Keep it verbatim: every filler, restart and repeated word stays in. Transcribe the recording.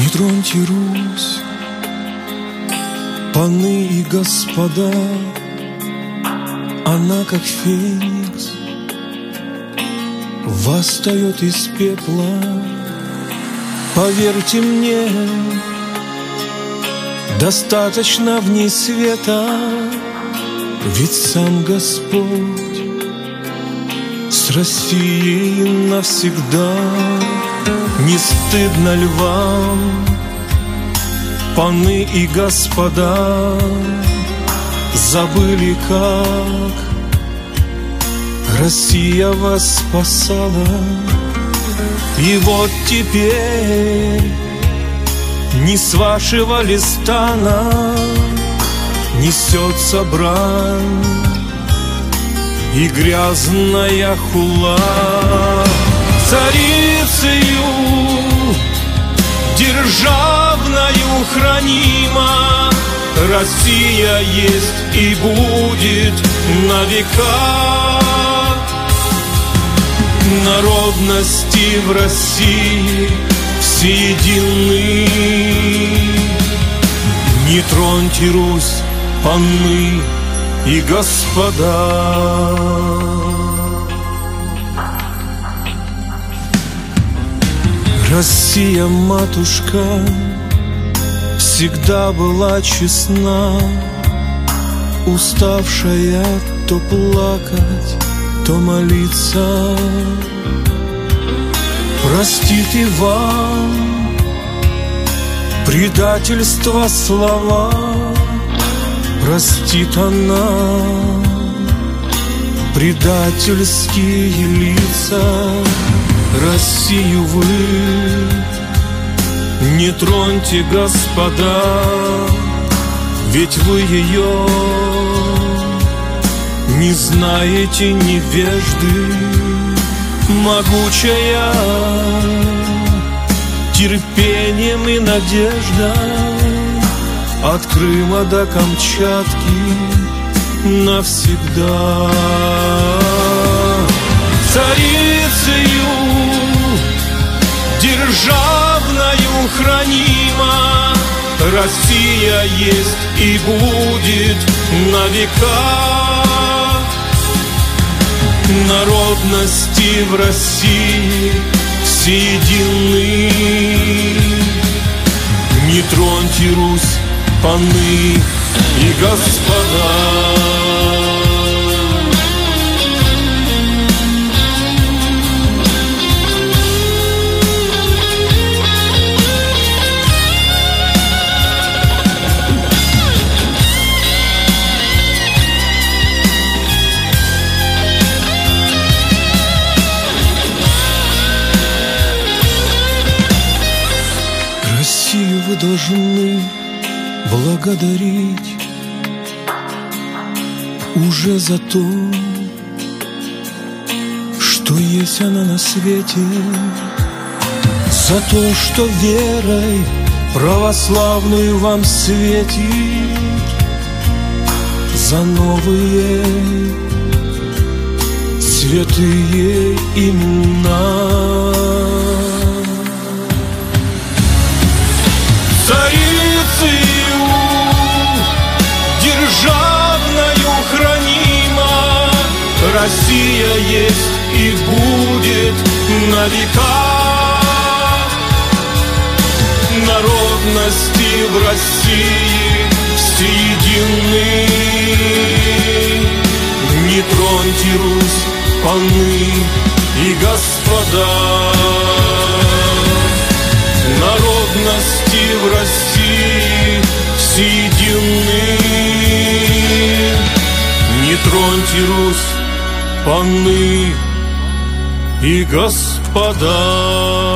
Не троньте Русь, паны и господа, она как феникс восстает из пепла. Поверьте мне, достаточно в ней света, ведь сам Господь с Россией навсегда. Не стыдно ли вам, паны и господа, забыли, как Россия вас спасала? И вот теперь не с вашего листана несется брань и грязная хула. Царицею державною хранима Россия есть и будет на века. Народности в России все едины. Не троньте Русь, паны и господа. Россия, матушка, всегда была честна, уставшая то плакать, то молиться. Простит и вам предательство слова, простит она предательские лица. Россию вы не троньте, господа, ведь вы ее не знаете, невежды. Могучая терпением и надеждой от Крыма до Камчатки навсегда. Царицею державною хранима Россия есть и будет на века. Народности в России все едины. Не троньте Русь, паны и господа. Россию вы должны благодарить уже за то, что есть она на свете, за то, что верой православную вам светит, за новые святые имена. Царицею державною хранима Россия есть и будет на века. Народности в России все едины. Не троньте Русь, паны и господа. Народности в России все едины. Не троньте Русь, паны и господа.